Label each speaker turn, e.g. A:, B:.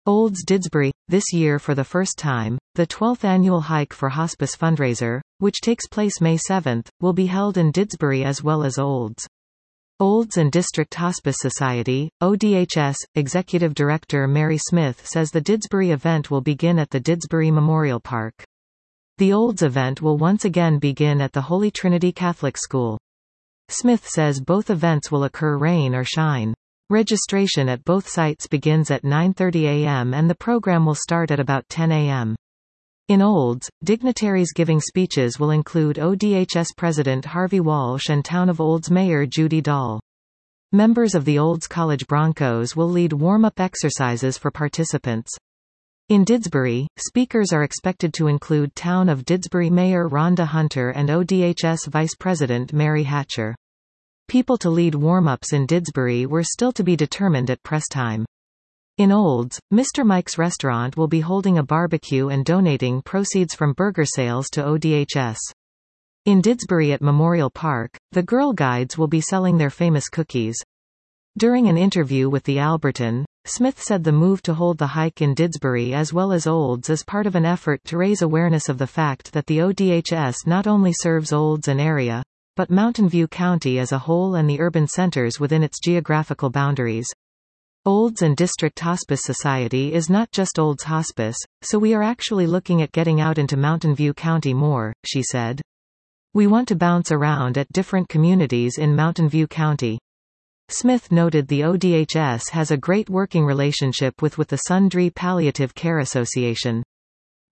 A: Olds Didsbury. This year for the first time, the 12th annual Hike for Hospice fundraiser, which takes place May 7, will be held in Didsbury as well as Olds. Olds and District Hospice Society, ODHS, Executive Director Mary Smith says the Didsbury event will begin at the Didsbury Memorial Park. The Olds event will once again begin at the Holy Trinity Catholic School. Smith says both events will occur rain or shine. Registration at both sites begins at 9:30 a.m. and the program will start at about 10 a.m. In Olds, dignitaries giving speeches will include ODHS President Harvey Walsh and Town of Olds Mayor Judy Dahl. Members of the Olds College Broncos will lead warm-up exercises for participants. In Didsbury, speakers are expected to include Town of Didsbury Mayor Rhonda Hunter and ODHS Vice President Mary Hatcher. People to lead warm-ups in Didsbury were still to be determined at press time. In Olds, Mr. Mike's restaurant will be holding a barbecue and donating proceeds from burger sales to ODHS. In Didsbury at Memorial Park, the Girl Guides will be selling their famous cookies. During an interview with the Alberton, Smith said the move to hold the hike in Didsbury as well as Olds is part of an effort to raise awareness of the fact that the ODHS not only serves Olds and area, but Mountain View County as a whole and the urban centers within its geographical boundaries. Olds and District Hospice Society is not just Olds Hospice, so we are actually looking at getting out into Mountain View County more, she said. We want to bounce around at different communities in Mountain View County. Smith noted the ODHS has a great working relationship with the Sundre Palliative Care Association.